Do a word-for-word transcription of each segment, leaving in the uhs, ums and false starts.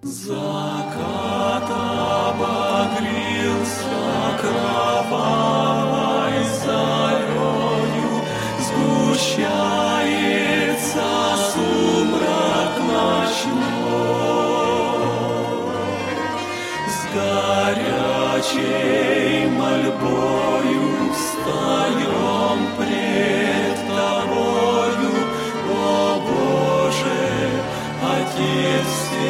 Закат обогрелся кровавой зарею, сгущается сумрак ночной. С горячей мольбою встаем пред Тобою, о Боже, Отец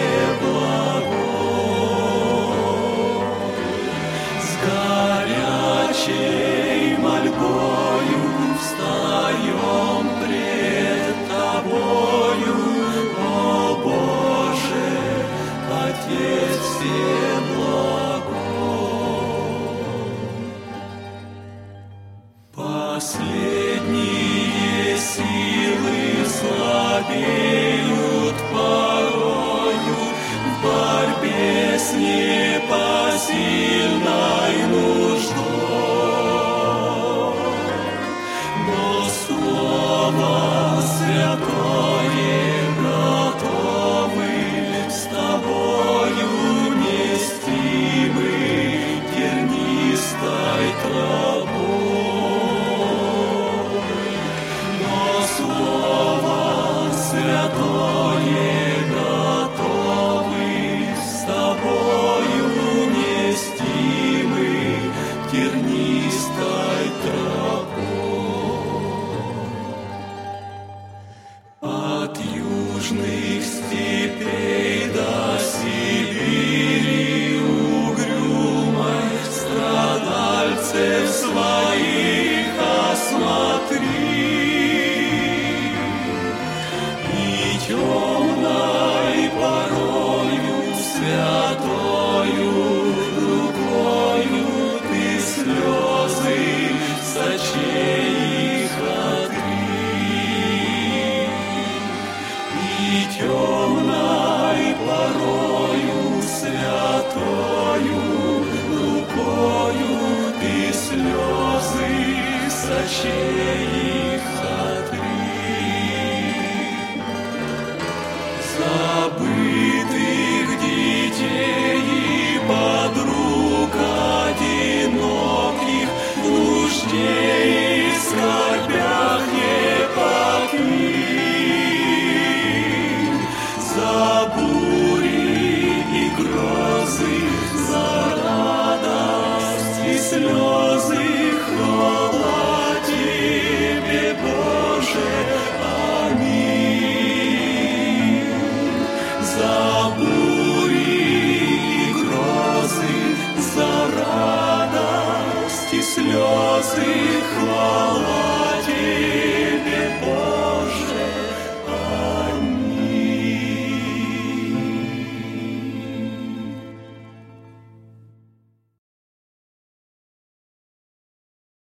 Всеблагой. С горячей мольбою встаем пред Тобою, о Боже, Отец Всеблагой. Последние силы слабеют порою в борьбе с непосильной нуждой. Но Слово Святое готовы с Тобою нести мы тернистой тропой. Но Слово Святое готовы с Тобою нести мы тернистой тропой. От южных степей до Сибири угрюмой страдальцев своих осмотри. И темной порою святою рукою Ты слезы с очей их отри. И темной порою святою рукою Ты слезы с очей их отри. Забытых детей